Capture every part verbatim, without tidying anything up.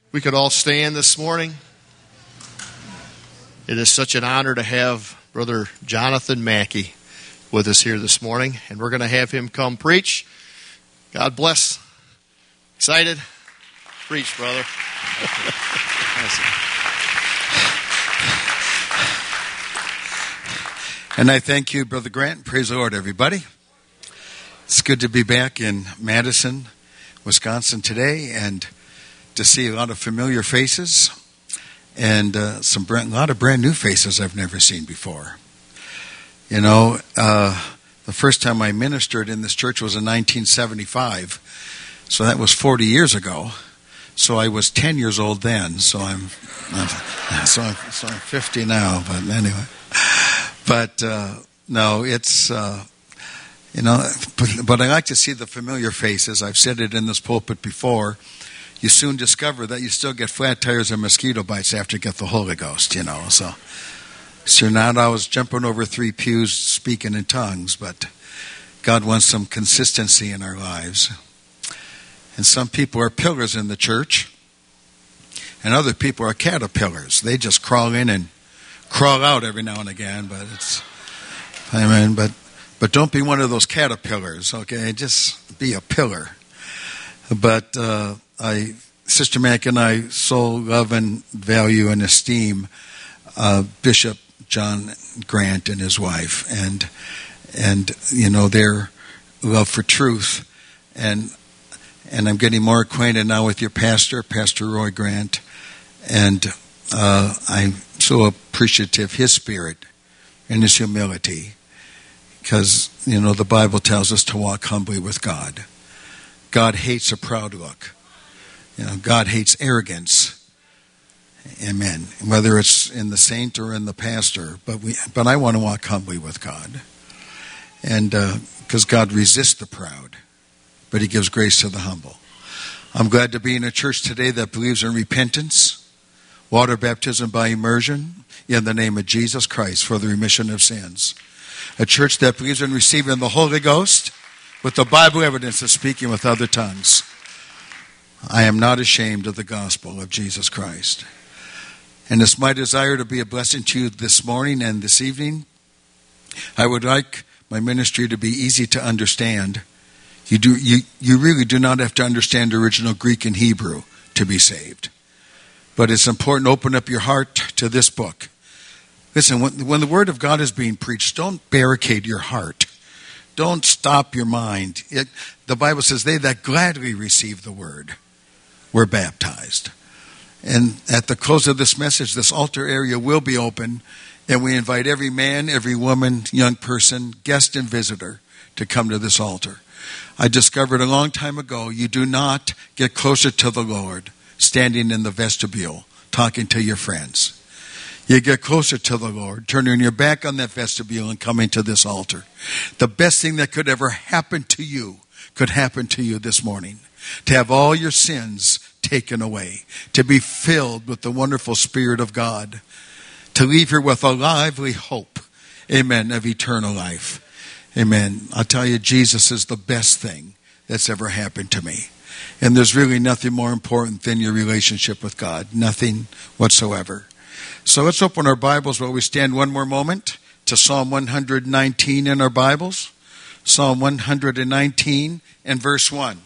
We could all stand this morning. It is such an honor to have Brother Jonathan Mackey with us here this morning, and we're going to have him come preach. God bless. Excited? Preach, brother. And I thank you, Brother Grant. Praise the Lord, everybody. It's good to be back in Madison, Wisconsin today, and to see a lot of familiar faces and uh, some brand, a lot of brand new faces I've never seen before. You know, uh, the first time I ministered in this church was in nineteen seventy-five, so that was forty years ago. So I was ten years old then. So I'm, I'm so I'm, so I'm fifty now. But anyway, but uh, no, it's uh, you know, but, but I like to see the familiar faces. I've said it in this pulpit before. You soon discover that you still get flat tires and mosquito bites after you get the Holy Ghost, you know. So, so you're not always jumping over three pews speaking in tongues, but God wants some consistency in our lives. And some people are pillars in the church, and other people are caterpillars. They just crawl in and crawl out every now and again, but it's, I mean, but, but don't be one of those caterpillars, okay? Just be a pillar. But, uh, I, Sister Mack and I so love and value and esteem uh, Bishop John Grant and his wife, and and you know their love for truth, and and I'm getting more acquainted now with your pastor, Pastor Roy Grant, and uh, I'm so appreciative of his spirit and his humility, because you know the Bible tells us to walk humbly with God. God hates a proud look. You know, God hates arrogance. Amen. Whether it's in the saint or in the pastor, but we, but I want to walk humbly with God, and because uh, God resists the proud, but He gives grace to the humble. I'm glad to be in a church today that believes in repentance, water baptism by immersion in the name of Jesus Christ for the remission of sins. A church that believes in receiving the Holy Ghost with the Bible evidence of speaking with other tongues. I am not ashamed of the gospel of Jesus Christ. And it's my desire to be a blessing to you this morning and this evening. I would like my ministry to be easy to understand. You do, you, you really do not have to understand original Greek and Hebrew to be saved. But it's important to open up your heart to this book. Listen, when, when the Word of God is being preached, don't barricade your heart. Don't stop your mind. It, the Bible says, they that gladly receive the Word were baptized. And at the close of this message, this altar area will be open, and we invite every man, every woman, young person, guest and visitor to come to this altar. I discovered a long time ago, you do not get closer to the Lord standing in the vestibule talking to your friends. You get closer to the Lord, turning your back on that vestibule and coming to this altar. The best thing that could ever happen to you could happen to you this morning. To have all your sins taken away. To be filled with the wonderful Spirit of God. To leave here with a lively hope. Amen. Of eternal life. Amen. I'll tell you, Jesus is the best thing that's ever happened to me. And there's really nothing more important than your relationship with God. Nothing whatsoever. So let's open our Bibles while we stand one more moment to Psalm one nineteen in our Bibles. Psalm one nineteen and verse one.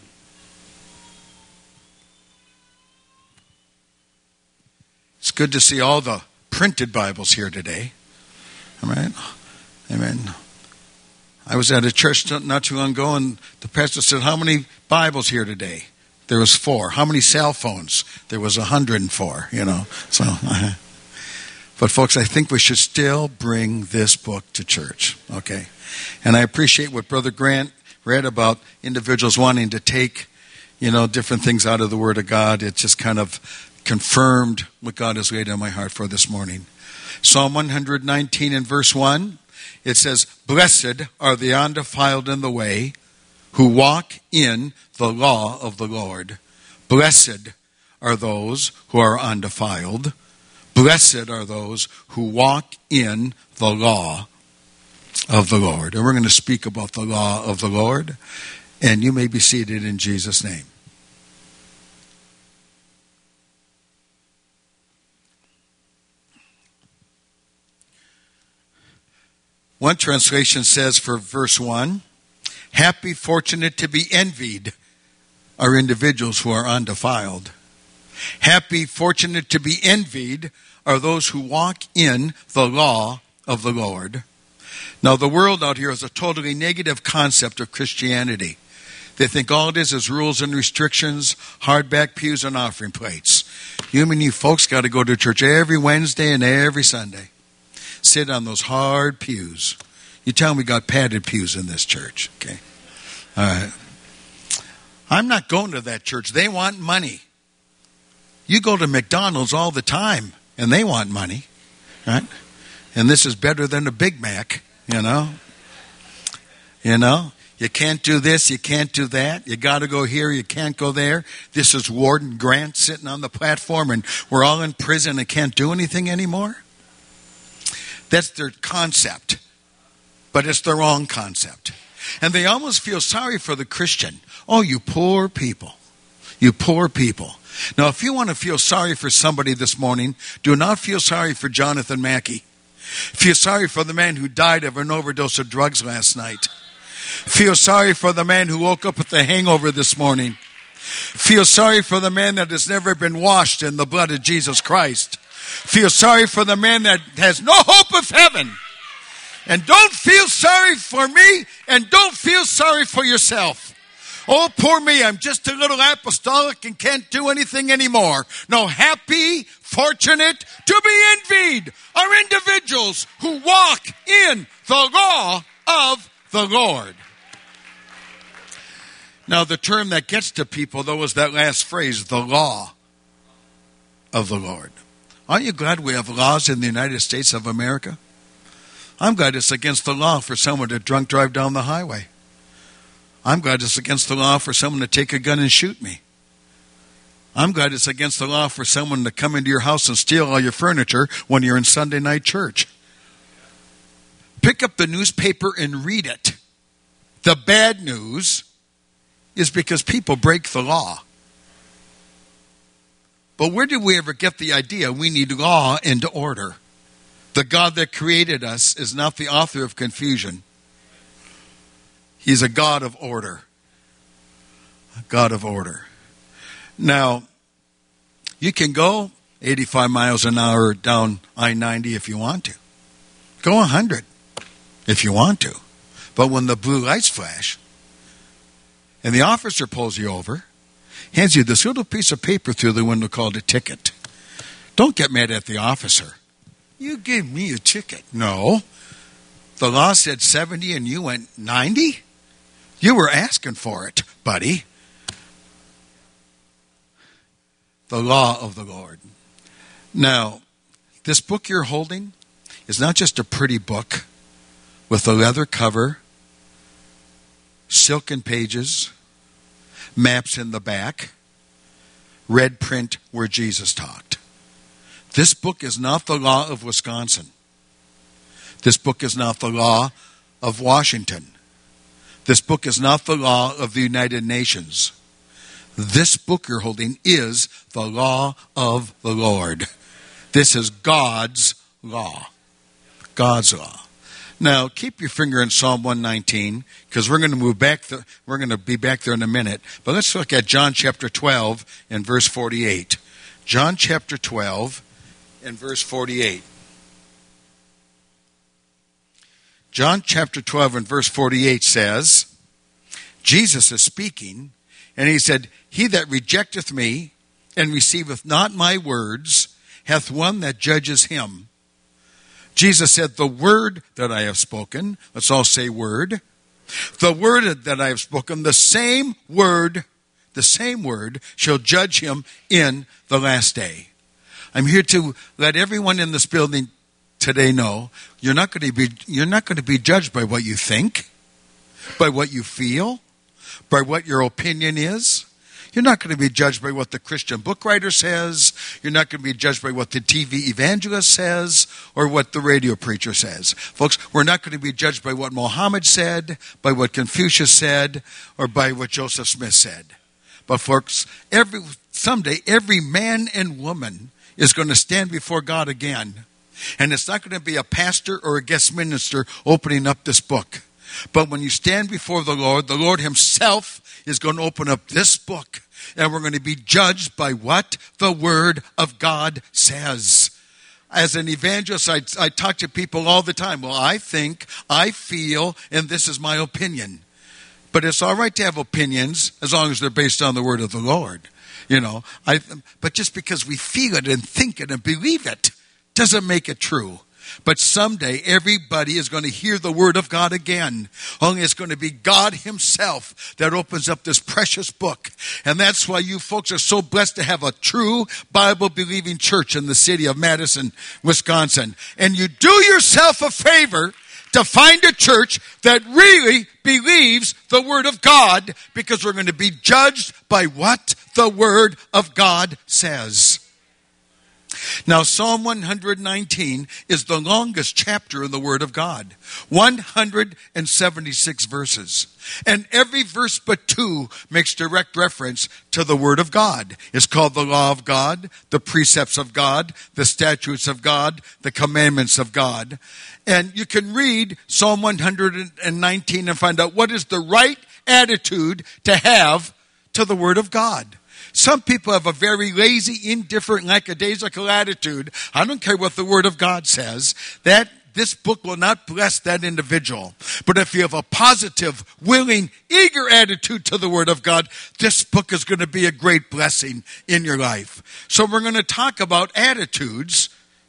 It's good to see all the printed Bibles here today. Amen. Amen. I was at a church not too long ago, and the pastor said, how many Bibles here today? There was four. How many cell phones? There was one hundred four, you know. So, uh, but folks, I think we should still bring this book to church, okay? And I appreciate what Brother Grant read about individuals wanting to take, you know, different things out of the Word of God. It just kind of confirmed what God has laid on my heart for this morning. Psalm one nineteen and verse one, it says, blessed are the undefiled in the way, who walk in the law of the Lord. Blessed are those who are undefiled. Blessed are those who walk in the law of the Lord. And we're going to speak about the law of the Lord. And you may be seated in Jesus' name. One translation says for verse one, happy, fortunate, to be envied are individuals who are undefiled. Happy, fortunate, to be envied are those who walk in the law of the Lord. Now, the world out here has a totally negative concept of Christianity. They think all it is is rules and restrictions, hardback pews and offering plates. You and you folks got to go to church every Wednesday and every Sunday. Sit on those hard pews. You tell them we got padded pews in this church, okay? All right. I'm not going to that church. They want money. You go to McDonald's all the time, and they want money, right? And this is better than a Big Mac, you know? You know? You can't do this, you can't do that. You got to go here, you can't go there. This is Warden Grant sitting on the platform, and we're all in prison and can't do anything anymore. That's their concept, but it's the wrong concept. And they almost feel sorry for the Christian. Oh, you poor people. You poor people. Now, if you want to feel sorry for somebody this morning, do not feel sorry for Jonathan Mackey. Feel sorry for the man who died of an overdose of drugs last night. Feel sorry for the man who woke up with a hangover this morning. Feel sorry for the man that has never been washed in the blood of Jesus Christ. Feel sorry for the man that has no hope of heaven. And don't feel sorry for me, and don't feel sorry for yourself. Oh, poor me, I'm just a little apostolic and can't do anything anymore. No, happy, fortunate, to be envied are individuals who walk in the law of the Lord. Now, the term that gets to people, though, is that last phrase, the law of the Lord. Aren't you glad we have laws in the United States of America? I'm glad it's against the law for someone to drunk drive down the highway. I'm glad it's against the law for someone to take a gun and shoot me. I'm glad it's against the law for someone to come into your house and steal all your furniture when you're in Sunday night church. Pick up the newspaper and read it. The bad news is because people break the law. But where did we ever get the idea we need law and order? The God that created us is not the author of confusion. He's a God of order. A God of order. Now, you can go eighty-five miles an hour down I ninety if you want to. Go one hundred if you want to. But when the blue lights flash and the officer pulls you over, hands you this little piece of paper through the window called a ticket, don't get mad at the officer. You gave me a ticket. No. The law said seventy and you went ninety? You were asking for it, buddy. The law of the Lord. Now, this book you're holding is not just a pretty book with a leather cover, silken pages, maps in the back, red print where Jesus talked. This book is not the law of Wisconsin. This book is not the law of Washington. This book is not the law of the United Nations. This book you're holding is the law of the Lord. This is God's law. God's law. Now, keep your finger in Psalm one nineteen, because we're going to move back. The, we're going to be back there in a minute. But let's look at John chapter twelve and verse forty-eight. John chapter twelve and verse forty-eight. John chapter twelve and verse forty-eight says, Jesus is speaking, and he said, He that rejecteth me and receiveth not my words hath one that judges him. Jesus said, the word that I have spoken, let's all say word, the word that I have spoken, the same word, the same word shall judge him in the last day. I'm here to let everyone in this building today know you're not going to be you're not going to be judged by what you think, by what you feel, by what your opinion is. You're not going to be judged by what the Christian book writer says. You're not going to be judged by what the T V evangelist says or what the radio preacher says. Folks, we're not going to be judged by what Muhammad said, by what Confucius said, or by what Joseph Smith said. But folks, every someday every man and woman is going to stand before God again. And it's not going to be a pastor or a guest minister opening up this book. But when you stand before the Lord, the Lord himself is going to open up this book. And we're going to be judged by what the Word of God says. As an evangelist, I, I talk to people all the time. Well, I think, I feel, and this is my opinion. But it's all right to have opinions as long as they're based on the Word of the Lord. You know, I, but just because we feel it and think it and believe it doesn't make it true. But someday everybody is going to hear the Word of God again. Only it's going to be God himself that opens up this precious book. And that's why you folks are so blessed to have a true Bible-believing church in the city of Madison, Wisconsin. And you do yourself a favor to find a church that really believes the Word of God, because we're going to be judged by what the Word of God says. Now, Psalm one nineteen is the longest chapter in the Word of God. one hundred seventy-six verses. And every verse but two makes direct reference to the Word of God. It's called the law of God, the precepts of God, the statutes of God, the commandments of God. And you can read Psalm one nineteen and find out what is the right attitude to have to the Word of God. Some people have a very lazy, indifferent, lackadaisical attitude. I don't care what the Word of God says. That this book will not bless that individual. But if you have a positive, willing, eager attitude to the Word of God, this book is going to be a great blessing in your life. So we're going to talk about attitudes,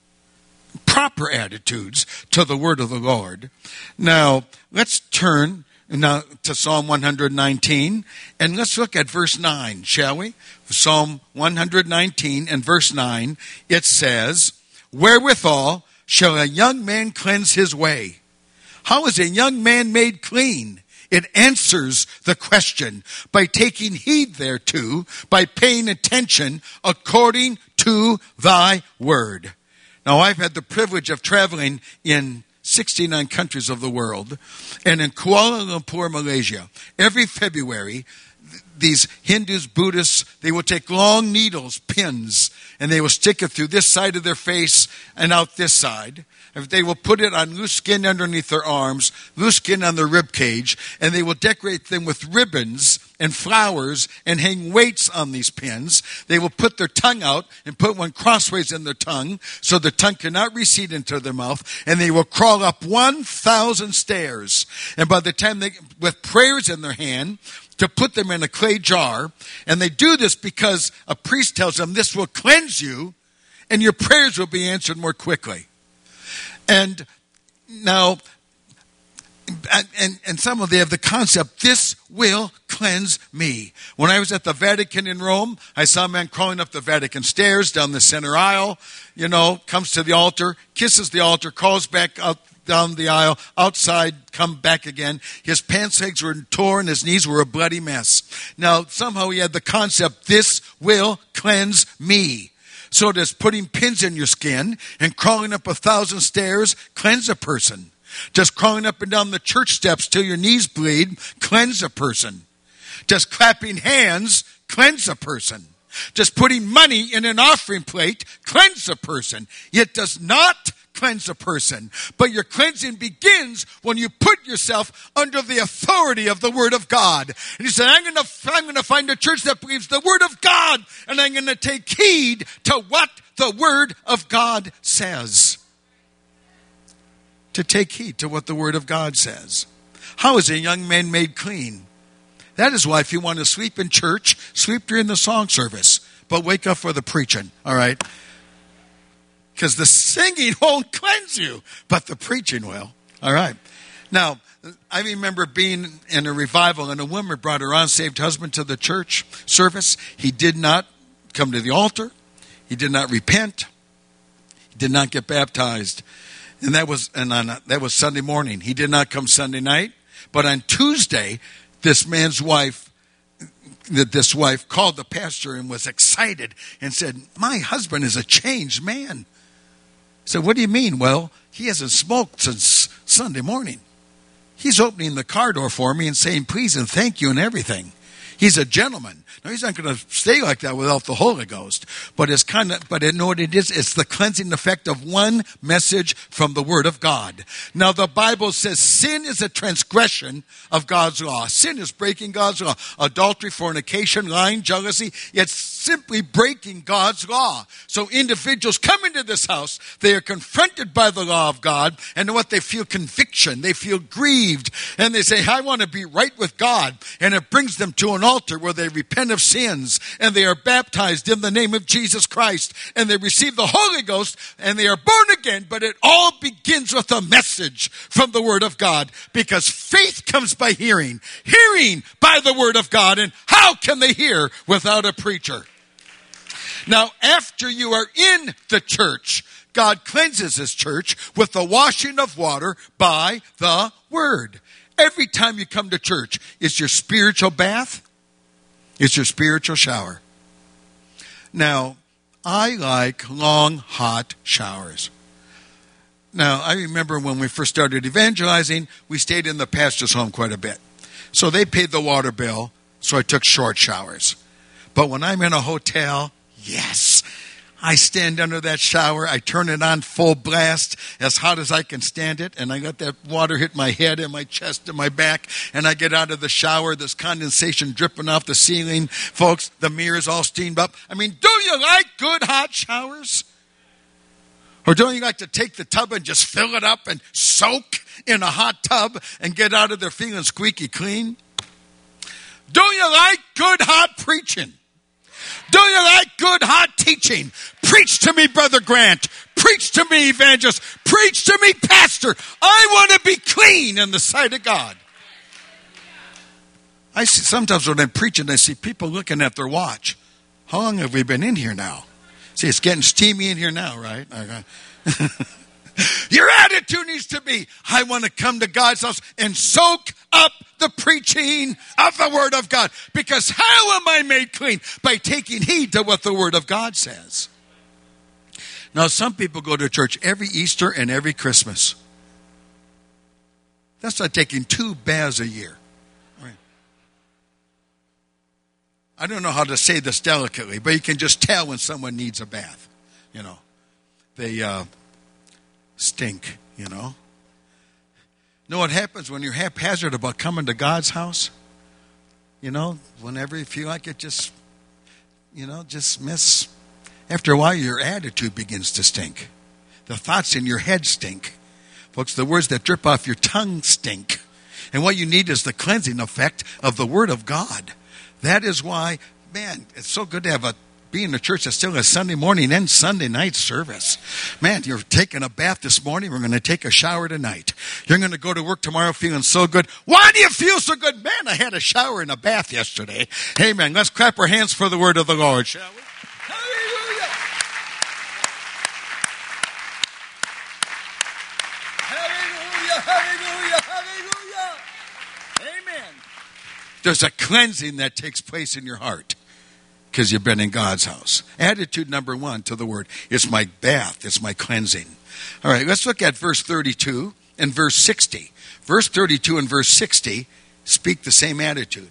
proper attitudes to the Word of the Lord. Now, let's turn now to Psalm one nineteen, and let's look at verse nine, shall we? Psalm one nineteen and verse nine, it says, "Wherewithal shall a young man cleanse his way?" How is a young man made clean? It answers the question by taking heed thereto, by paying attention according to thy word. Now, I've had the privilege of traveling in sixty-nine countries of the world, and in Kuala Lumpur, Malaysia, every February, these Hindus, Buddhists, they will take long needles, pins, and they will stick it through this side of their face and out this side. They will put it on loose skin underneath their arms, loose skin on their rib cage, and they will decorate them with ribbons and flowers and hang weights on these pins. They will put their tongue out and put one crossways in their tongue so the tongue cannot recede into their mouth, and they will crawl up one thousand stairs. And by the time they, with prayers in their hand, to put them in a clay jar, and they do this because a priest tells them this will cleanse you and your prayers will be answered more quickly. And now, and, and some of them have the concept, this will cleanse me. When I was at the Vatican in Rome, I saw a man crawling up the Vatican stairs, down the center aisle, you know, comes to the altar, kisses the altar, crawls back out down the aisle, outside, come back again. His pants legs were torn, his knees were a bloody mess. Now, somehow he had the concept, this will cleanse me. So does putting pins in your skin and crawling up a thousand stairs cleanse a person? Just crawling up and down the church steps till your knees bleed cleanse a person? Just clapping hands cleanse a person? Just putting money in an offering plate cleanse a person? It does not cleanse a person. But your cleansing begins when you put yourself under the authority of the Word of God. And he said, I'm going to I'm going to find a church that believes the Word of God, and I'm going to take heed to what the Word of God says. To take heed to what the Word of God says. How is a young man made clean? That is why if you want to sleep in church, sleep during the song service, but wake up for the preaching, all right? Because the singing won't cleanse you, but the preaching will. All right. Now, I remember being in a revival, and a woman brought her unsaved husband to the church service. He did not come to the altar. He did not repent. He did not get baptized. And that was and on, that was Sunday morning. He did not come Sunday night. But on Tuesday, this man's wife, this wife called the pastor and was excited and said, my husband is a changed man. I said, what do you mean? Well, he hasn't smoked since Sunday morning. He's opening the car door for me and saying please and thank you and everything. He's a gentleman. Now, he's not going to stay like that without the Holy Ghost. But it's kind of, but you know what it is? It's the cleansing effect of one message from the Word of God. Now, the Bible says sin is a transgression of God's law. Sin is breaking God's law. Adultery, fornication, lying, jealousy. It's simply breaking God's law. So individuals come into this house, they are confronted by the law of God, and what they feel conviction, they feel grieved, and they say, I want to be right with God. And it brings them to an altar where they repent of sins, and they are baptized in the name of Jesus Christ, and they receive the Holy Ghost, and they are born again. But it all begins with a message from the Word of God, because faith comes by hearing, hearing by the Word of God, and how can they hear without a preacher? Now, after you are in the church, God cleanses His church with the washing of water by the Word. Every time you come to church, it's your spiritual bath. It's your spiritual shower. Now, I like long, hot showers. Now, I remember when we first started evangelizing, we stayed in the pastor's home quite a bit. So they paid the water bill, so I took short showers. But when I'm in a hotel, yes, I stand under that shower. I turn it on full blast, as hot as I can stand it. And I let that water hit my head and my chest and my back. And I get out of the shower. There's condensation dripping off the ceiling. Folks, the mirror's all steamed up. I mean, do you like good hot showers? Or don't you like to take the tub and just fill it up and soak in a hot tub and get out of there feeling squeaky clean? Do you like good hot preaching? Do you like good hot teaching? Preach to me, Brother Grant. Preach to me, evangelist. Preach to me, pastor. I want to be clean in the sight of God. I see sometimes when I'm preaching, I see people looking at their watch. How long have we been in here now? See, it's getting steamy in here now, right? Your attitude needs to be, I want to come to God's house and soak up the preaching of the Word of God. Because how am I made clean? By taking heed to what the Word of God says. Now, some people go to church every Easter and every Christmas. That's like taking two baths a year. I don't know how to say this delicately, but you can just tell when someone needs a bath. You know, they uh, stink, you know. Know what happens when you're haphazard about coming to God's house? You know, whenever you feel like it, just, you know, just miss. After a while, your attitude begins to stink. The thoughts in your head stink. Folks, the words that drip off your tongue stink. And what you need is the cleansing effect of the Word of God. That is why, man, it's so good to have a be in a church that still has Sunday morning and Sunday night service. Man, you're taking a bath this morning. We're going to take a shower tonight. You're going to go to work tomorrow feeling so good. Why do you feel so good? Man, I had a shower and a bath yesterday. Amen. Let's clap our hands for the word of the Lord, shall we? Hallelujah. Hallelujah. Hallelujah. Hallelujah. Amen. There's a cleansing that takes place in your heart because you've been in God's house. Attitude number one to the word. It's my bath. It's my cleansing. All right, let's look at verse thirty-two and verse sixty. Verse thirty-two and verse sixty speak the same attitude.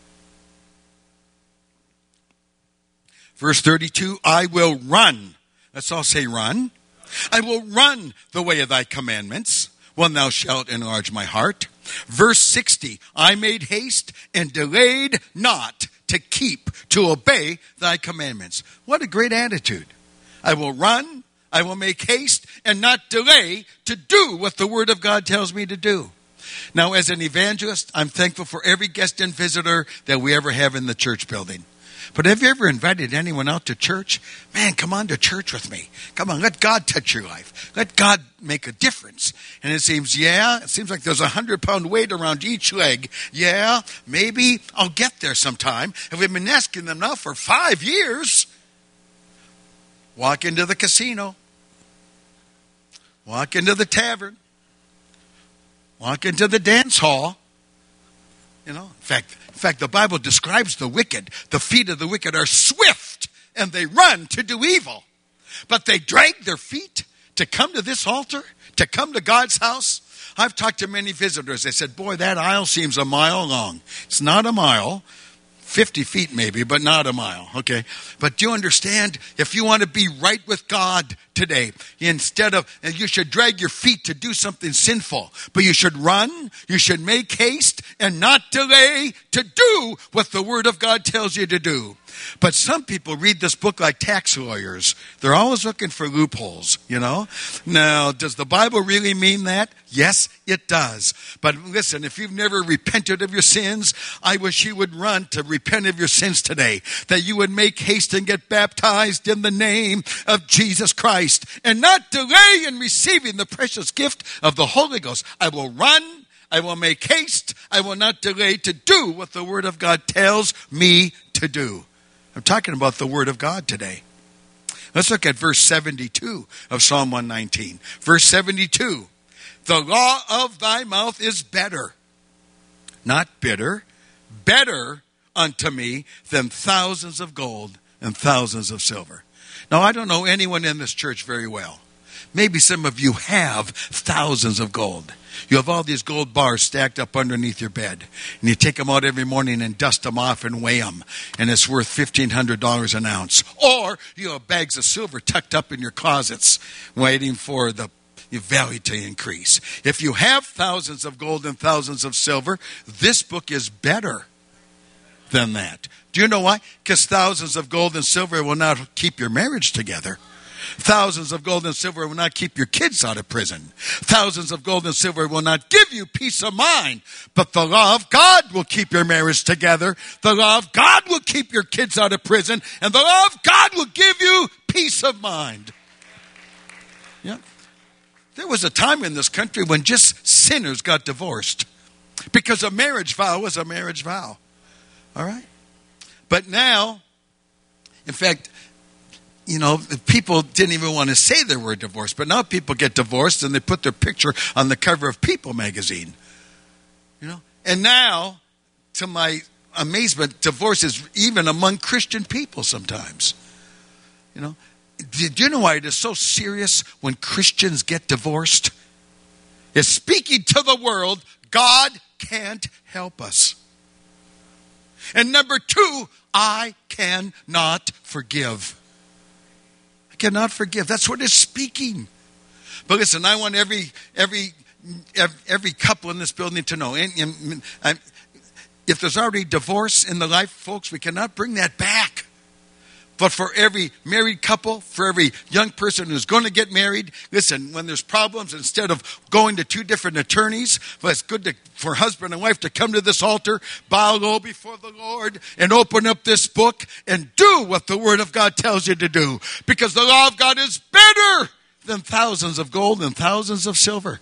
Verse thirty-two, I will run. Let's all say run. I will run the way of thy commandments when thou shalt enlarge my heart. Verse sixty, I made haste and delayed not to keep, to obey thy commandments. What a great attitude. I will run, I will make haste, and not delay to do what the Word of God tells me to do. Now, as an evangelist, I'm thankful for every guest and visitor that we ever have in the church building. But have you ever invited anyone out to church? Man, come on to church with me. Come on, let God touch your life. Let God make a difference. And it seems, yeah, it seems like there's a hundred pound weight around each leg. Yeah, maybe I'll get there sometime. And we've been asking them now for five years. Walk into the casino. Walk into the tavern. Walk into the dance hall. You know, in fact, in fact, the Bible describes the wicked. The feet of the wicked are swift, and they run to do evil. But they drag their feet to come to this altar, to come to God's house. I've talked to many visitors. They said, boy, that aisle seems a mile long. It's not a mile. fifty feet maybe, but not a mile, okay? But do you understand? If you want to be right with God today, instead of, and you should drag your feet to do something sinful, but you should run, you should make haste, and not delay to do what the Word of God tells you to do. But some people read this book like tax lawyers. They're always looking for loopholes, you know? Now, does the Bible really mean that? Yes, it does. But listen, if you've never repented of your sins, I wish you would run to repent of your sins today. That you would make haste and get baptized in the name of Jesus Christ. And not delay in receiving the precious gift of the Holy Ghost. I will run. I will make haste. I will not delay to do what the Word of God tells me to do. I'm talking about the Word of God today. Let's look at verse seventy-two of Psalm one nineteen. Verse seventy-two. The law of thy mouth is better, not bitter, better unto me than thousands of gold and thousands of silver. Now, I don't know anyone in this church very well. Maybe some of you have thousands of gold. You have all these gold bars stacked up underneath your bed. And you take them out every morning and dust them off and weigh them. And it's worth fifteen hundred dollars an ounce. Or you have bags of silver tucked up in your closets waiting for the value to increase. If you have thousands of gold and thousands of silver, this book is better than that. Do you know why? Because thousands of gold and silver will not keep your marriage together. Thousands of gold and silver will not keep your kids out of prison. Thousands of gold and silver will not give you peace of mind. But the law of God will keep your marriage together. The law of God will keep your kids out of prison. And the law of God will give you peace of mind. Yeah. There was a time in this country when just sinners got divorced. Because a marriage vow was a marriage vow. All right? But now, in fact, you know, people didn't even want to say they were divorced. But now people get divorced and they put their picture on the cover of People magazine. You know? And now, to my amazement, divorce is even among Christian people sometimes. You know? Do you know why it is so serious when Christians get divorced? It's speaking to the world, God can't help us. And number two, I cannot forgive. I cannot forgive. That's what it's speaking. But listen, I want every every every couple in this building to know. And, and, and if there's already divorce in the life, folks, we cannot bring that back. But for every married couple, for every young person who's going to get married, listen, when there's problems, instead of going to two different attorneys, well, it's good to, for husband and wife to come to this altar, bow low before the Lord, and open up this book and do what the Word of God tells you to do. Because the law of God is better than thousands of gold and thousands of silver.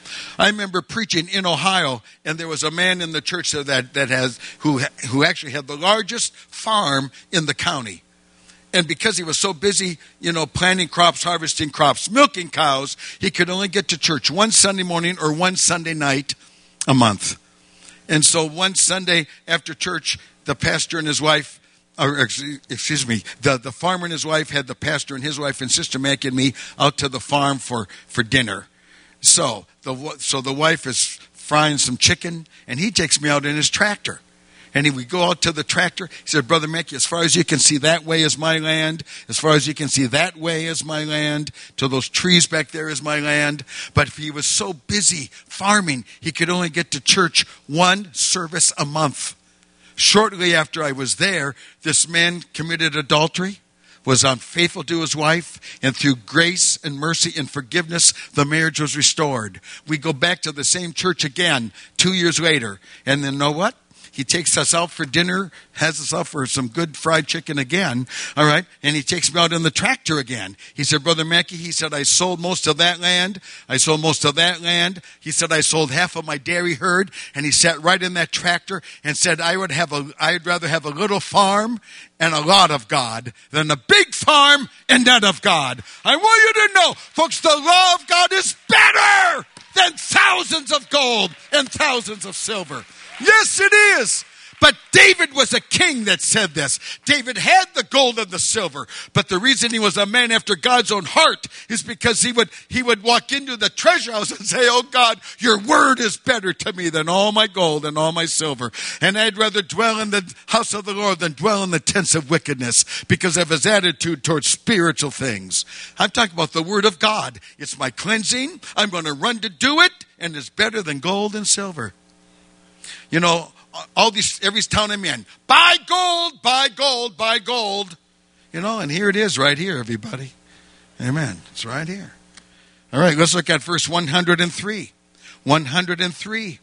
I remember preaching in Ohio, and there was a man in the church that, that has who who actually had the largest farm in the county. And because he was so busy, you know, planting crops, harvesting crops, milking cows, he could only get to church one Sunday morning or one Sunday night a month. And so one Sunday after church, the pastor and his wife, or excuse me, the, the farmer and his wife had the pastor and his wife and Sister Mackie and me out to the farm for, for dinner. So the, so the wife is frying some chicken, and he takes me out in his tractor. And he would go out to the tractor. He said, Brother Mackey, as far as you can see, that way is my land. As far as you can see, that way is my land. To those trees back there is my land. But he was so busy farming, he could only get to church one service a month. Shortly after I was there, this man committed adultery, was unfaithful to his wife, and through grace and mercy and forgiveness, the marriage was restored. We go back to the same church again two years later. And then know what? He takes us out for dinner, has us out for some good fried chicken again, all right? And he takes me out in the tractor again. He said, Brother Mackey, he said, I sold most of that land. I sold most of that land. He said, I sold half of my dairy herd. And he sat right in that tractor and said, I would have a, I'd rather have a little farm and a lot of God than a big farm and none of God. I want you to know, folks, the law of God is better than thousands of gold and thousands of silver. Yes, it is. But David was a king that said this. David had the gold and the silver, but the reason he was a man after God's own heart is because he would he would walk into the treasure house and say, "Oh God, your word is better to me than all my gold and all my silver. And I'd rather dwell in the house of the Lord than dwell in the tents of wickedness," because of his attitude towards spiritual things. I'm talking about the word of God. It's my cleansing. I'm going to run to do it, and it's better than gold and silver. You know, all these, every town I'm in, buy gold, buy gold, buy gold. You know, and here it is right here, everybody. Amen. It's right here. All right, let's look at verse one hundred three. one hundred three.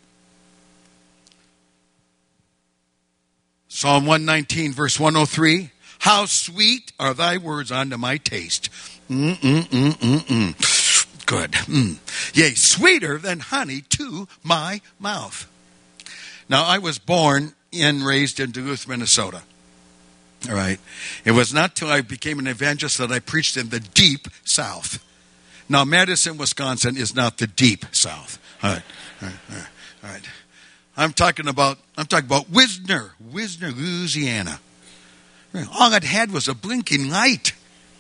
Psalm one nineteen, verse one oh three. How sweet are thy words unto my taste. Mm-mm-mm-mm-mm. Good. Mm. Yea, sweeter than honey to my mouth. Now, I was born and raised in Duluth, Minnesota. All right. It was not till I became an evangelist that I preached in the deep South. Now, Madison, Wisconsin is not the deep South. All right. All right. All right. All right. I'm talking about, I'm talking about Wisner, Wisner, Louisiana. All it had was a blinking light.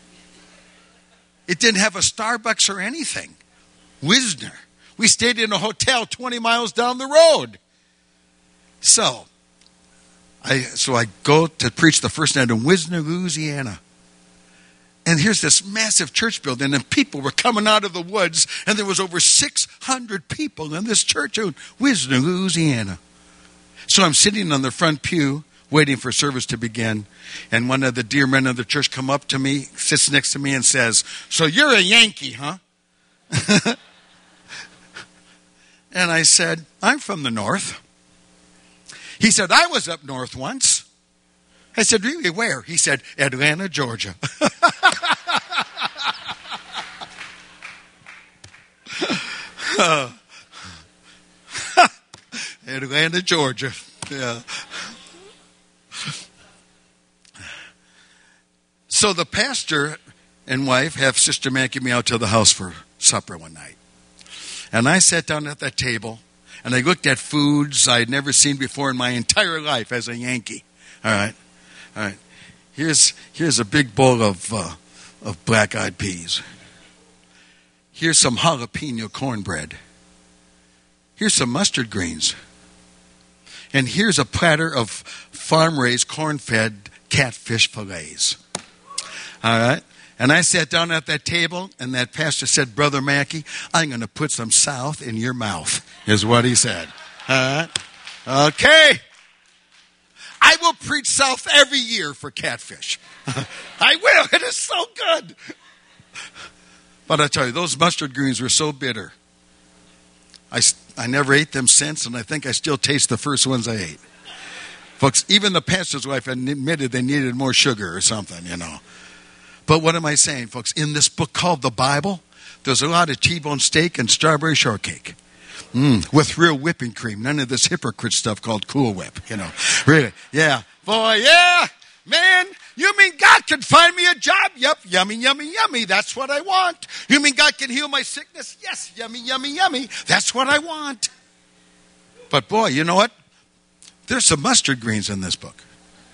It didn't have a Starbucks or anything. Wisner. We stayed in a hotel twenty miles down the road. So, I so I go to preach the first night in Wisner, Louisiana. And here's this massive church building, and people were coming out of the woods, and there was over six hundred people in this church in Wisner, Louisiana. So I'm sitting on the front pew, waiting for service to begin, and one of the dear men of the church come up to me, sits next to me, and says, "So you're a Yankee, huh?" And I said, "I'm from the north." He said, "I was up north once." I said, "Really? Where?" He said, "Atlanta, Georgia." uh, Atlanta, Georgia. Yeah. So the pastor and wife have Sister Mackey me out to the house for supper one night. And I sat down at that table, and I looked at foods I had never seen before in my entire life as a Yankee. All right. All right. Here's here's a big bowl of uh, of black-eyed peas. Here's some jalapeno cornbread. Here's some mustard greens. And here's a platter of farm-raised, corn-fed catfish fillets. All right. And I sat down at that table, and that pastor said, "Brother Mackey, I'm going to put some South in your mouth," is what he said. All right. Okay. I will preach South every year for catfish. I will. It is so good. But I tell you, those mustard greens were so bitter. I, I never ate them since, and I think I still taste the first ones I ate. Folks, even the pastor's wife admitted they needed more sugar or something, you know. But what am I saying, folks? In this book called the Bible, there's a lot of T-bone steak and strawberry shortcake. Mm, with real whipping cream. None of this hypocrite stuff called Cool Whip, you know. Really. Yeah. Boy, yeah. Man, you mean God can find me a job? Yep. Yummy, yummy, yummy. That's what I want. You mean God can heal my sickness? Yes. Yummy, yummy, yummy. That's what I want. But boy, you know what? There's some mustard greens in this book.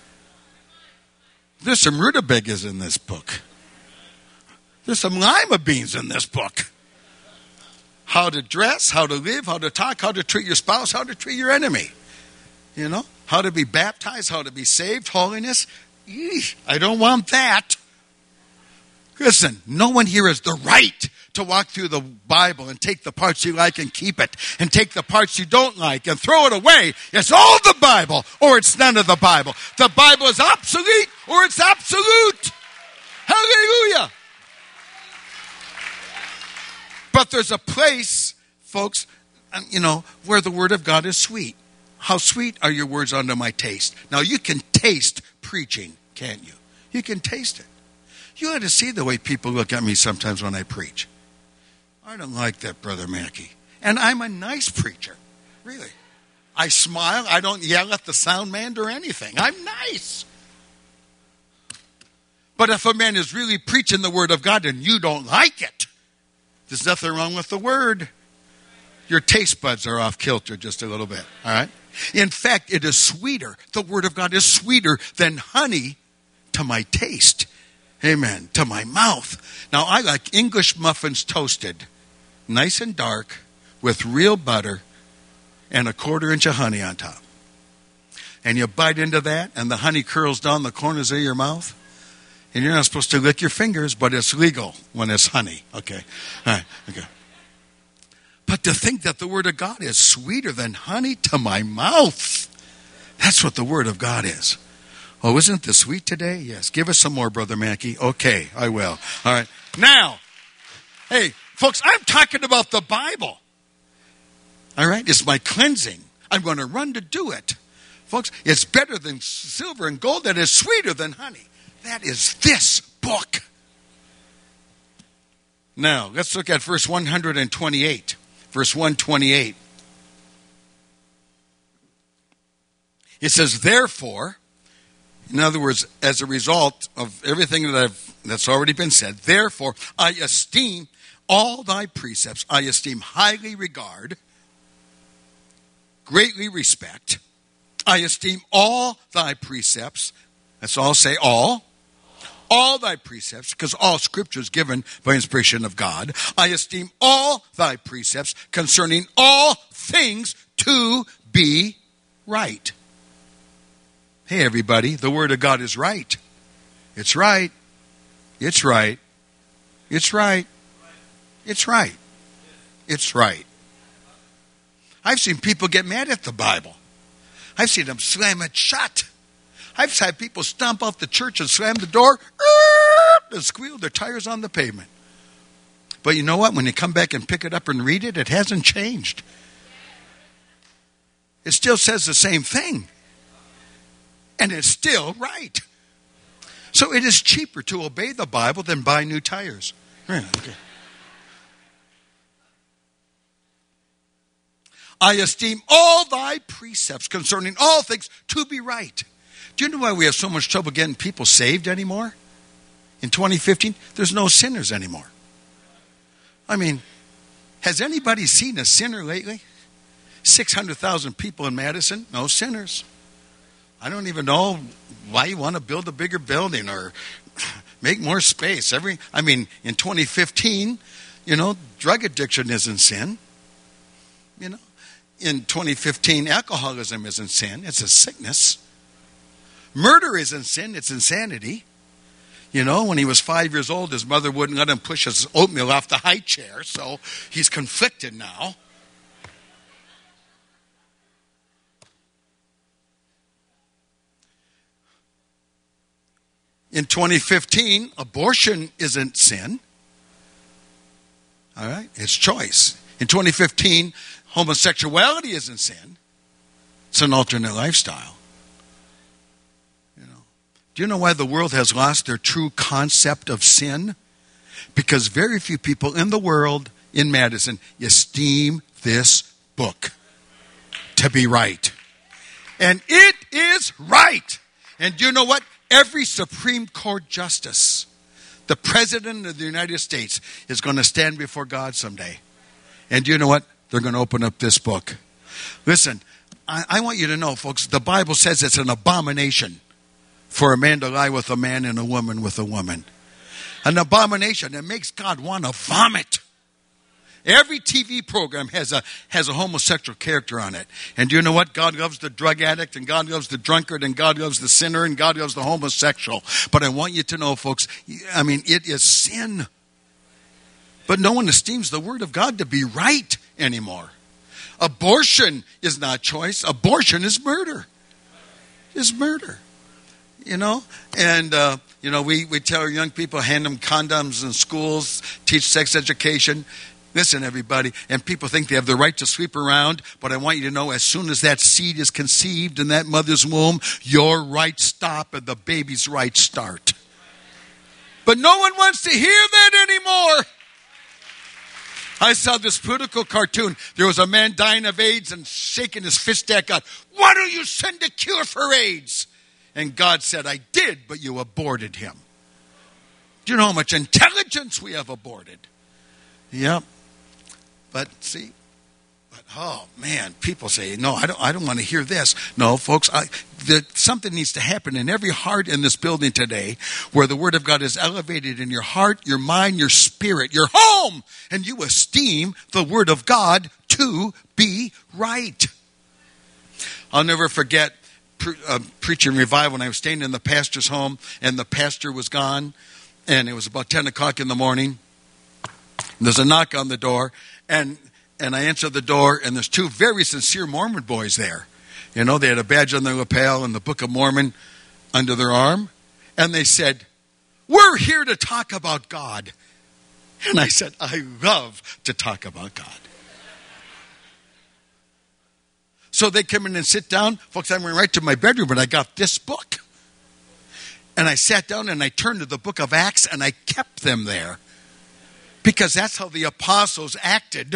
There's some rutabagas in this book. There's some lima beans in this book. How to dress, how to live, how to talk, how to treat your spouse, how to treat your enemy. You know, how to be baptized, how to be saved, holiness. Eesh, I don't want that. Listen, no one here has the right to walk through the Bible and take the parts you like and keep it, and take the parts you don't like and throw it away. It's all the Bible, or it's none of the Bible. The Bible is obsolete, or it's absolute. Hallelujah. But there's a place, folks, you know, where the Word of God is sweet. How sweet are your words unto my taste? Now, you can taste preaching, can't you? You can taste it. You ought to see the way people look at me sometimes when I preach. I don't like that, Brother Mackey. And I'm a nice preacher, really. I smile. I don't yell at the sound man or anything. I'm nice. But if a man is really preaching the Word of God and you don't like it, there's nothing wrong with the Word. Your taste buds are off kilter just a little bit, all right? In fact, it is sweeter. The Word of God is sweeter than honey to my taste. Amen. To my mouth. Now, I like English muffins toasted, nice and dark, with real butter and a quarter inch of honey on top. And you bite into that, and the honey curls down the corners of your mouth. And you're not supposed to lick your fingers, but it's legal when it's honey. Okay. All right. Okay. But to think that the Word of God is sweeter than honey to my mouth. That's what the Word of God is. Oh, isn't this sweet today? Yes. Give us some more, Brother Mackey. Okay, I will. All right. Now, hey, folks, I'm talking about the Bible. All right? It's my cleansing. I'm going to run to do it. Folks, it's better than silver and gold. That is sweeter than honey. That is this book. Now, let's look at verse one twenty-eight. Verse one twenty-eight. It says, therefore, in other words, as a result of everything that I've that's already been said, therefore, I esteem all thy precepts, I esteem highly regard, greatly respect, I esteem all thy precepts. Let's all say all. All thy precepts, because all scripture is given by inspiration of God. I esteem all thy precepts concerning all things to be right. Hey, everybody, the Word of God is right. It's right. It's right. It's right. It's right. It's right. I've seen people get mad at the Bible. I've seen them slam it shut. I've had people stomp off the church and slam the door and squeal their tires on the pavement. But you know what? When you come back and pick it up and read it, it hasn't changed. It still says the same thing. And it's still right. So it is cheaper to obey the Bible than buy new tires. Okay. I esteem all thy precepts concerning all things to be right. Do you know why we have so much trouble getting people saved anymore? In twenty fifteen, there's no sinners anymore. I mean, has anybody seen a sinner lately? six hundred thousand people in Madison, no sinners. I don't even know why you want to build a bigger building or make more space. Every, I mean, in twenty fifteen, you know, drug addiction isn't sin. You know, in twenty fifteen, alcoholism isn't sin. It's a sickness. Murder isn't sin, it's insanity. You know, when he was five years old, his mother wouldn't let him push his oatmeal off the high chair, so he's conflicted now. In twenty fifteen, abortion isn't sin. All right? It's choice. In twenty fifteen, homosexuality isn't sin. It's an alternate lifestyle. Do you know why the world has lost their true concept of sin? Because very few people in the world, in Madison, esteem this book to be right. And it is right. And do you know what? Every Supreme Court justice, the President of the United States, is going to stand before God someday. And do you know what? They're going to open up this book. Listen, I, I want you to know, folks, the Bible says it's an abomination for a man to lie with a man and a woman with a woman. An abomination that makes God want to vomit. Every T V program has a has a homosexual character on it. And do you know what? God loves the drug addict, and God loves the drunkard, and God loves the sinner, and God loves the homosexual. But I want you to know, folks, I mean, it is sin. But no one esteems the Word of God to be right anymore. Abortion is not choice. Abortion is murder. Is murder. You know, and, uh, you know, we, we tell our young people, hand them condoms in schools, teach sex education. Listen, everybody, and people think they have the right to sleep around, but I want you to know, as soon as that seed is conceived in that mother's womb, your rights stop and the baby's rights start. But no one wants to hear that anymore. I saw this political cartoon. There was a man dying of AIDS and shaking his fist at God. Why don't you send a cure for AIDS? And God said, I did, but you aborted him. Do you know how much intelligence we have aborted? Yep. But see, but Oh man, people say, no, I don't I don't want to hear this. No, folks, I, the, something needs to happen in every heart in this building today where the Word of God is elevated in your heart, your mind, your spirit, your home, and you esteem the Word of God to be right. I'll never forget pre- uh, preaching revival when I was staying in the pastor's home and the pastor was gone, and it was about ten o'clock in the morning. There's a knock on the door, and And I answered the door, and there's two very sincere Mormon boys there. You know, they had a badge on their lapel and the Book of Mormon under their arm. And they said, "We're here to talk about God." And I said, "I love to talk about God." So they come in and sit down. Folks, I went right to my bedroom, and I got this book. And I sat down, and I turned to the book of Acts, and I kept them there. Because that's how the apostles acted.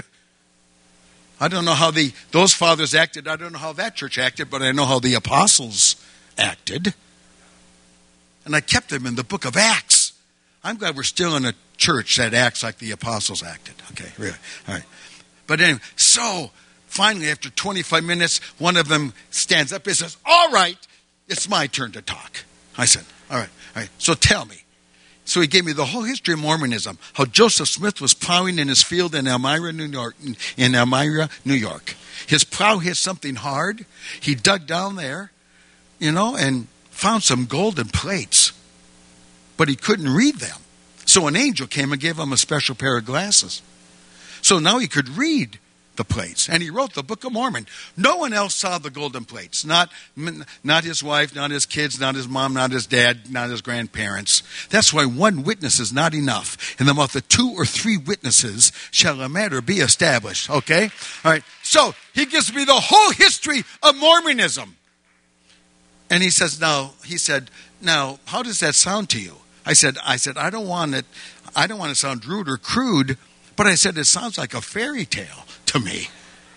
I don't know how the those fathers acted. I don't know how that church acted, but I know how the apostles acted. And I kept them in the book of Acts. I'm glad we're still in a church that acts like the apostles acted. Okay, really. All right. But anyway, so finally, after twenty-five minutes, one of them stands up and says, "All right, it's my turn to talk." I said, all right, all right. So tell me. So he gave me the whole history of Mormonism, how Joseph Smith was plowing in his field in Elmira, New York. In Elmira, New York. His plow hit something hard. He dug down there, you know, and found some golden plates. But he couldn't read them. So an angel came and gave him a special pair of glasses. So now he could read the plates. And he wrote the Book of Mormon. No one else saw the golden plates. Not, not his wife, not his kids, not his mom, not his dad, not his grandparents. That's why one witness is not enough. In the mouth of two or three witnesses shall a matter be established. Okay? All right. So he gives me the whole history of Mormonism. And he says, now, he said, now, how does that sound to you? I said, I said, I don't want it, I don't want to sound rude or crude, but I said, it sounds like a fairy tale to me.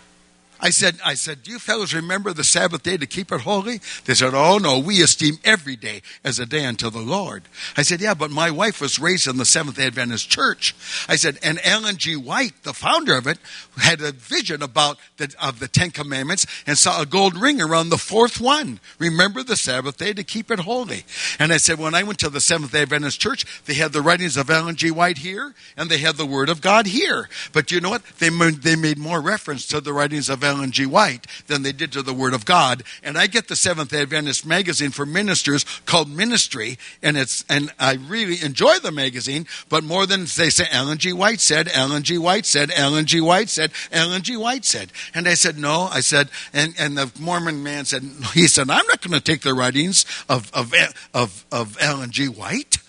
I said, I said, do you fellows remember the Sabbath day to keep it holy? They said, oh no, we esteem every day as a day unto the Lord. I said, yeah, but my wife was raised in the Seventh-day Adventist Church. I said, and Ellen G. White, the founder of it, had a vision about the, of the Ten Commandments and saw a gold ring around the fourth one. Remember the Sabbath day to keep it holy. And I said, when I went to the Seventh-day Adventist Church, they had the writings of Ellen G. White here, and they had the Word of God here. But you know what? They made, they made more reference to the writings of Ellen G. White than they did to the Word of God. And I get the Seventh-day Adventist magazine for ministers called Ministry, and it's and I really enjoy the magazine, but more than they say Ellen G. White said, Ellen G. White said, Ellen G. White said, Ellen G. White said. And I said, no, I said, and, and the Mormon man said, he said, I'm not going to take the writings of, of, of, of Ellen G. White.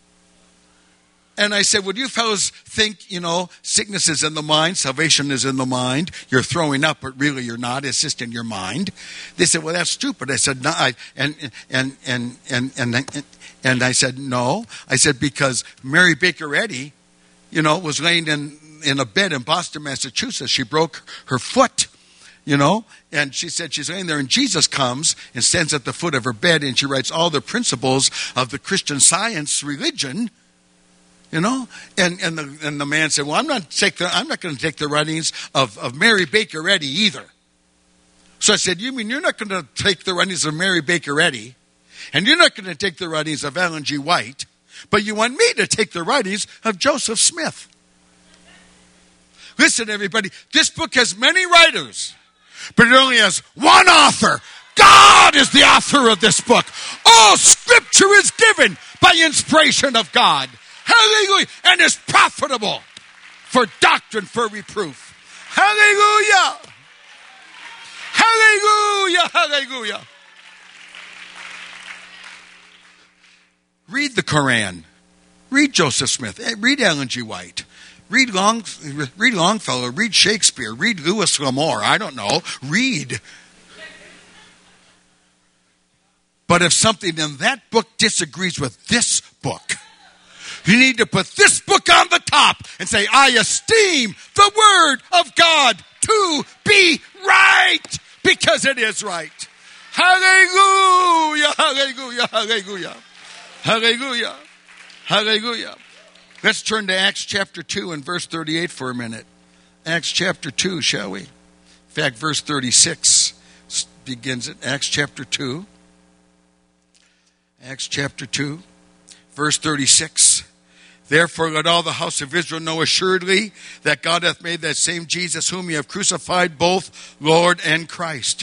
And I said, would you fellows think, you know, sickness is in the mind, salvation is in the mind, you're throwing up, but really you're not, it's just in your mind? They said, well, that's stupid. I said, no, I, and, and, and, and, and, and, and I said, no. I said, because Mary Baker Eddy, you know, was laying in, in a bed in Boston, Massachusetts. She broke her foot, you know, and she said she's laying there, and Jesus comes and stands at the foot of her bed, and she writes all the principles of the Christian Science religion. You know, and and the and the man said, "Well, I'm not take the I'm not going to take the writings of, of Mary Baker Eddy either." So I said, "You mean you're not going to take the writings of Mary Baker Eddy, and you're not going to take the writings of Ellen G. White, but you want me to take the writings of Joseph Smith?" Listen, everybody, this book has many writers, but it only has one author. God is the author of this book. All Scripture is given by inspiration of God. Hallelujah. And is profitable for doctrine, for reproof. Hallelujah. Hallelujah. Hallelujah. Read the Quran. Read Joseph Smith. Read Ellen G. White. Read Long, read Longfellow. Read Shakespeare. Read Louis L'Amour. I don't know. Read. But if something in that book disagrees with this book, you need to put this book on the top and say, I esteem the Word of God to be right, because it is right. Hallelujah, hallelujah, hallelujah, hallelujah, hallelujah. Let's turn to Acts chapter two and verse thirty-eight for a minute. Acts chapter two, shall we? In fact, verse thirty-six begins at Acts chapter two. Acts chapter two, verse thirty-six. Therefore let all the house of Israel know assuredly that God hath made that same Jesus whom ye have crucified both Lord and Christ.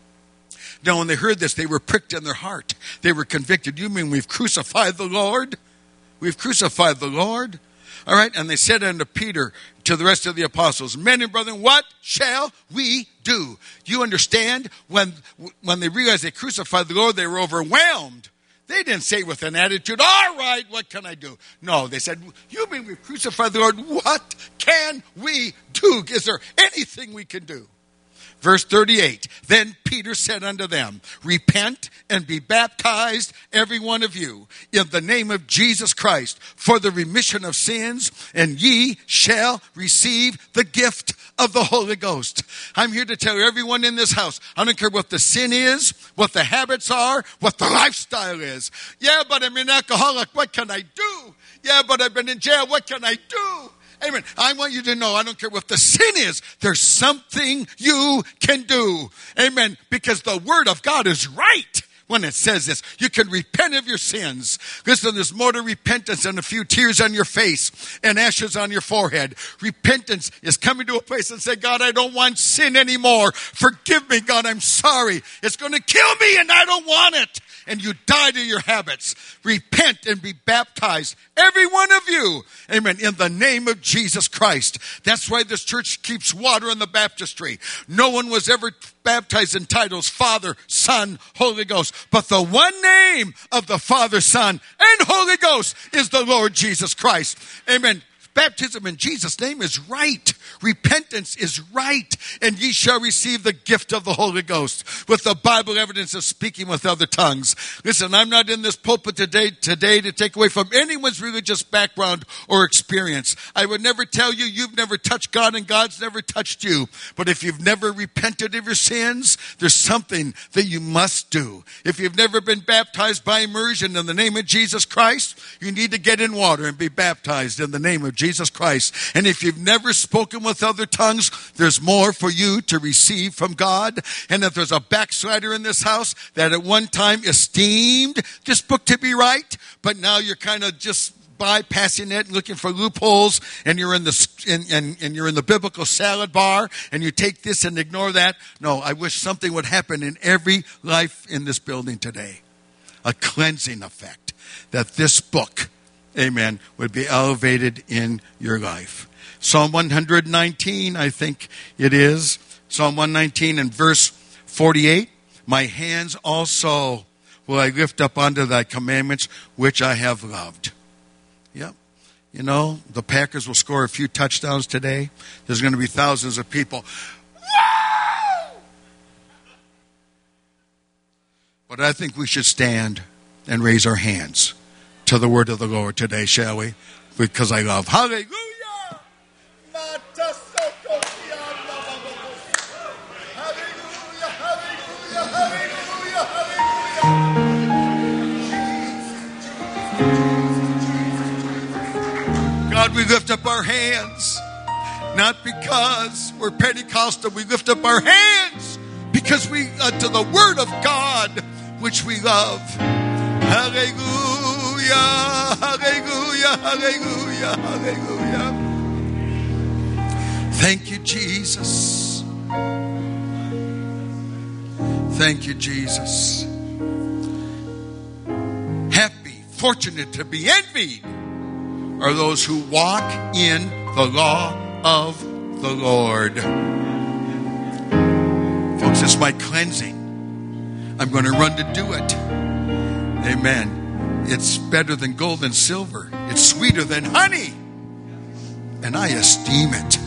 Now when they heard this, they were pricked in their heart. They were convicted. You mean we've crucified the Lord? We've crucified the Lord? All right, and they said unto Peter, to the rest of the apostles, men and brethren, what shall we do? You understand? When, when they realized they crucified the Lord, they were overwhelmed. They didn't say with an attitude, all right, what can I do? No, they said, you mean we've crucified the Lord? What can we do? Is there anything we can do? Verse thirty-eight, then Peter said unto them, repent and be baptized, every one of you, in the name of Jesus Christ, for the remission of sins, and ye shall receive the gift of the Holy Ghost. I'm here to tell everyone in this house, I don't care what the sin is, what the habits are, what the lifestyle is. Yeah, but I'm an alcoholic. What can I do? Yeah, but I've been in jail. What can I do? Amen. I want you to know, I don't care what the sin is, there's something you can do. Amen. Because the Word of God is right when it says this. You can repent of your sins. Listen, there's more to repentance than a few tears on your face and ashes on your forehead. Repentance is coming to a place and say, God, I don't want sin anymore. Forgive me, God, I'm sorry. It's going to kill me and I don't want it. And you die to your habits. Repent and be baptized, every one of you. Amen. In the name of Jesus Christ. That's why this church keeps water in the baptistry. No one was ever baptized in titles, Father, Son, Holy Ghost. But the one name of the Father, Son, and Holy Ghost is the Lord Jesus Christ. Amen. Baptism in Jesus' name is right. Repentance is right. And ye shall receive the gift of the Holy Ghost with the Bible evidence of speaking with other tongues. Listen, I'm not in this pulpit today, today to take away from anyone's religious background or experience. I would never tell you you've never touched God and God's never touched you. But if you've never repented of your sins, there's something that you must do. If you've never been baptized by immersion in the name of Jesus Christ, you need to get in water and be baptized in the name of Jesus Christ. And if you've never spoken with other tongues, there's more for you to receive from God. And if there's a backslider in this house that at one time esteemed this book to be right, but now you're kind of just bypassing it and looking for loopholes, and you're in the and, and, and you're in the biblical salad bar, and you take this and ignore that. No, I wish something would happen in every life in this building today. A cleansing effect. That this book, amen, would be elevated in your life. Psalm one nineteen, I think it is. Psalm one nineteen and verse forty-eight. My hands also will I lift up unto thy commandments, which I have loved. Yep. You know, the Packers will score a few touchdowns today. There's going to be thousands of people. Woo! But I think we should stand and raise our hands to the word of the Lord today, shall we? Because I love. Hallelujah! Hallelujah, hallelujah, hallelujah, hallelujah. God, we lift up our hands, not because we're Pentecostal. We lift up our hands because we, uh, to the word of God, which we love. Hallelujah, hallelujah, hallelujah, hallelujah. Thank you, Jesus. Thank you, Jesus. Happy, fortunate to be envied are those who walk in the law of the Lord. Folks, it's my cleansing. I'm going to run to do it. Amen. It's better than gold and silver. It's sweeter than honey. And I esteem it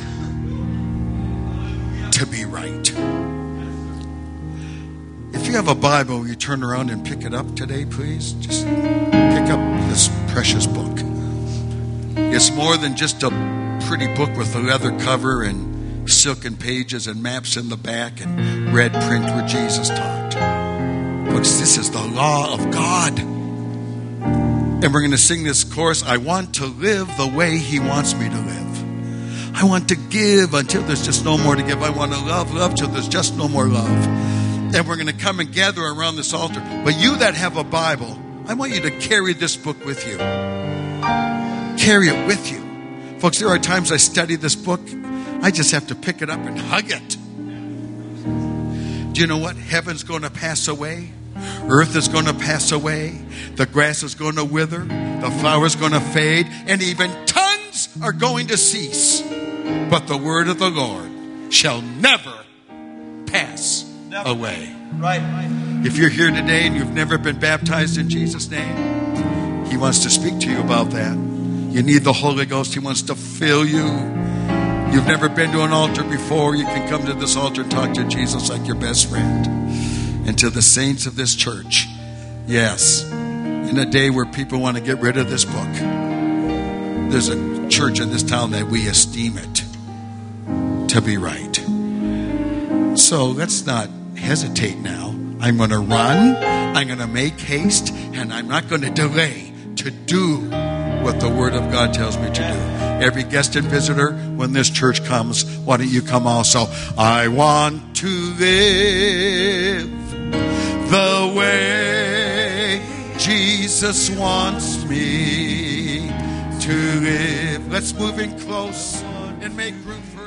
to be right. If you have a Bible, will you turn around and pick it up today, please? Just pick up this precious book. It's more than just a pretty book with a leather cover and silken pages and maps in the back and red print where Jesus taught. Folks, this is the law of God. And we're going to sing this chorus. I want to live the way he wants me to live. I want to give until there's just no more to give. I want to love, love till there's just no more love. And we're going to come and gather around this altar. But you that have a Bible, I want you to carry this book with you. Carry it with you. Folks, there are times I study this book, I just have to pick it up and hug it. Do you know what? Heaven's going to pass away. Earth is going to pass away. The grass is going to wither. The flower's going to fade. And even tongues are going to cease. But the word of the Lord shall never pass never. away. Right, right. If you're here today and you've never been baptized in Jesus' name, He wants to speak to you about that. You need the Holy Ghost. He wants to fill you. You've never been to an altar before. You can come to this altar and talk to Jesus like your best friend. And to the saints of this church, yes, in a day where people want to get rid of this book, there's a church in this town that we esteem it to be right. So let's not hesitate now. I'm going to run, I'm going to make haste, and I'm not going to delay to do what the Word of God tells me to do. Every guest and visitor, when this church comes, why don't you come also? I want to live the way Jesus wants me to live. Let's move in close and make room for